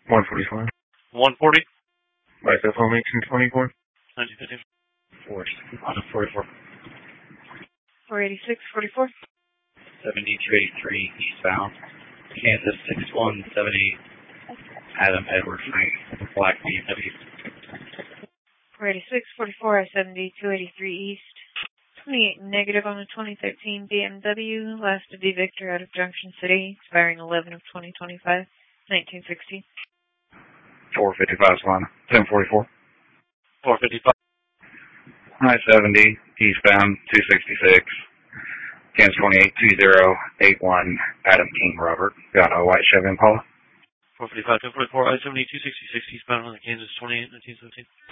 145. 140. Right, that's home 1824. 1950. 44. 486, 44. 7283 eastbound. Kansas 6178. Adam Edward Frank. Black BMW. 486, 44, I-70, 283 East. 28 negative on the 2013 BMW. Last to D Victor out of Junction City, expiring 11 of 2025, 1960. 455 Savannah. 1044. 455. I-70, eastbound, 266. Kansas 282081, Adam King Robert. Got a white Chevy Impala. 455, 1044, I-70, 266 eastbound on the Kansas 28, 1917.